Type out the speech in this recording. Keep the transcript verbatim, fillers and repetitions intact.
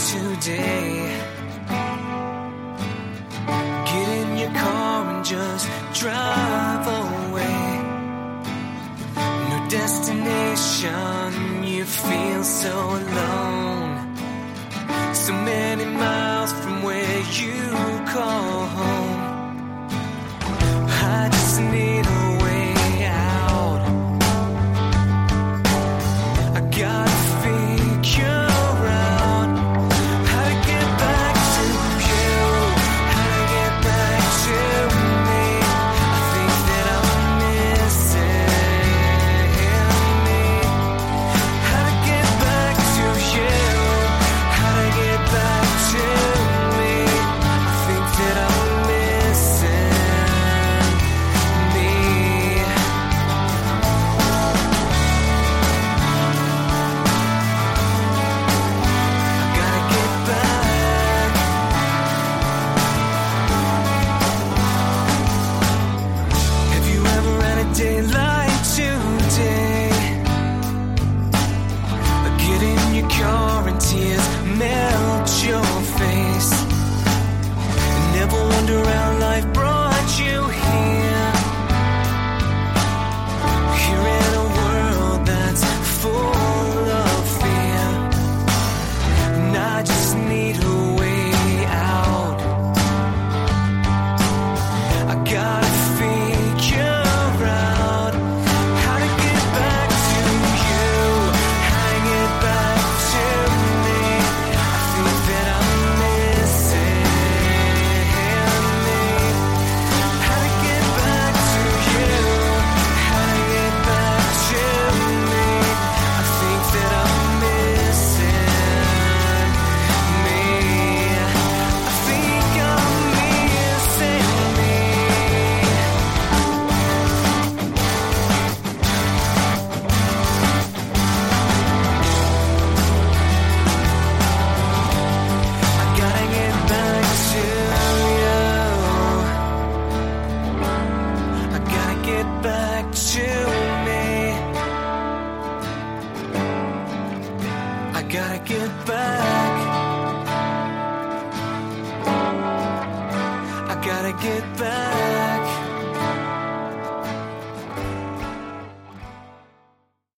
today. Get in your car and just drive away. No destination, you feel so alone. So many miles from where you call home. I just need a way out. I gotta figure out how to get back to you, how to get back to me. I think that I'm missing me. How to get back to you, how to get back to me. I think that I'm missing me. I gotta get back. Have you ever had a day like today? Get in your car and tears melt your face. And never wonder how life brought you here. Here in a world that's full of fear. And I just need a way out. I gotta figure out how to get back to you, how to get back to me. I think that I'm missing me. How to get back to you, how to get back to me. I think that I'm missing me. I think I'm missing me. I gotta get back to you. I gotta get back to me. I gotta get back. I gotta get back.